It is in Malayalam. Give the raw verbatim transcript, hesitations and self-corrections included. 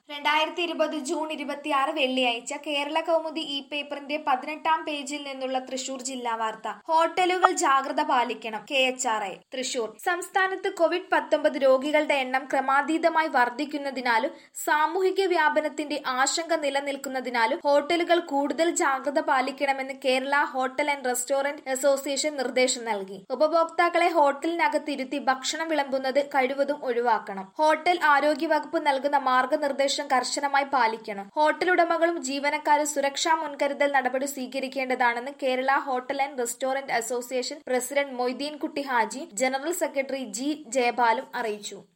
രണ്ടായിരത്തി ഇരുപത് ജൂൺ ഇരുപത്തിയാറ് വെള്ളിയാഴ്ച കേരള കൗമുദി ഇ പേപ്പറിന്റെ പതിനെട്ടാം പേജിൽ നിന്നുള്ള തൃശൂർ ജില്ലാ വാർത്ത. ഹോട്ടലുകൾ ജാഗ്രത പാലിക്കണം. K H R I Thrissur. സംസ്ഥാനത്ത് കോവിഡ് പത്തൊമ്പത് രോഗികളുടെ എണ്ണം ക്രമാതീതമായി വർദ്ധിക്കുന്നതിനാലും സാമൂഹിക വ്യാപനത്തിന്റെ ആശങ്ക നിലനിൽക്കുന്നതിനാലും ഹോട്ടലുകൾ കൂടുതൽ ജാഗ്രത പാലിക്കണമെന്ന് Kerala hotel and restaurant association നിർദ്ദേശം നൽകി. ഉപഭോക്താക്കളെ ഹോട്ടലിനകത്ത് ഇരുത്തി ഭക്ഷണം വിളമ്പുന്നത് കഴിവതും ഒഴിവാക്കണം. ഹോട്ടൽ ആരോഗ്യവകുപ്പ് നൽകുന്ന മാർഗനിർദ്ദേശം കർശനമായി പാലിക്കണം. ഹോട്ടൽ ഉടമകളും ജീവനക്കാരും സുരക്ഷാ മുൻകരുതൽ നടപടി സ്വീകരിക്കേണ്ടതാണെന്ന് Kerala hotel and restaurant association president Moideen Kutty Haji, general secretary G ജയപാലും അറിയിച്ചു.